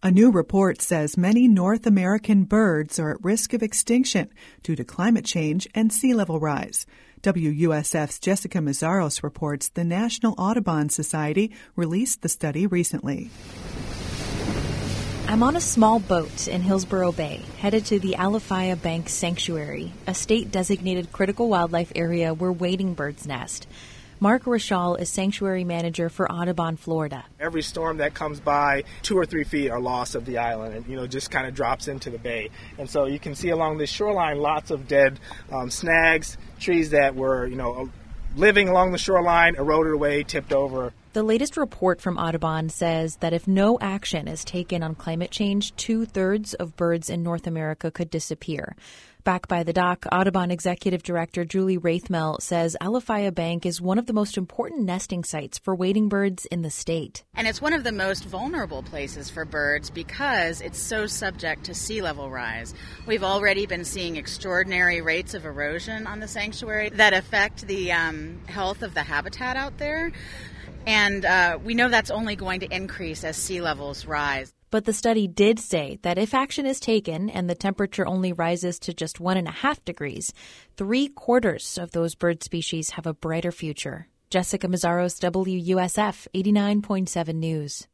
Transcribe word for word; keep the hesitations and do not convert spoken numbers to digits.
A new report says many North American birds are at risk of extinction due to climate change and sea level rise. W U S F's Jessica Mazzaros reports the National Audubon Society released the study recently. I'm on a small boat in Hillsborough Bay, headed to the Alafaya Bank Sanctuary, a state-designated critical wildlife area where wading birds nest. Mark Rachal is sanctuary manager for Audubon, Florida. Every storm that comes by, two or three feet are lost of the island and, you know, just kind of drops into the bay. And so you can see along the shoreline lots of dead um, snags, trees that were, you know, living along the shoreline, eroded away, tipped over. The latest report from Audubon says that if no action is taken on climate change, two-thirds of birds in North America could disappear. Back by the dock, Audubon Executive Director Julie Raithmel says Alafaya Bank is one of the most important nesting sites for wading birds in the state. And it's one of the most vulnerable places for birds because it's so subject to sea level rise. We've already been seeing extraordinary rates of erosion on the sanctuary that affect the um, health of the habitat out there. And uh, we know that's only going to increase as sea levels rise. But the study did say that if action is taken and the temperature only rises to just one and a half degrees, three quarters of those bird species have a brighter future. Jessica Mazzaros, W U S F eighty-nine point seven News.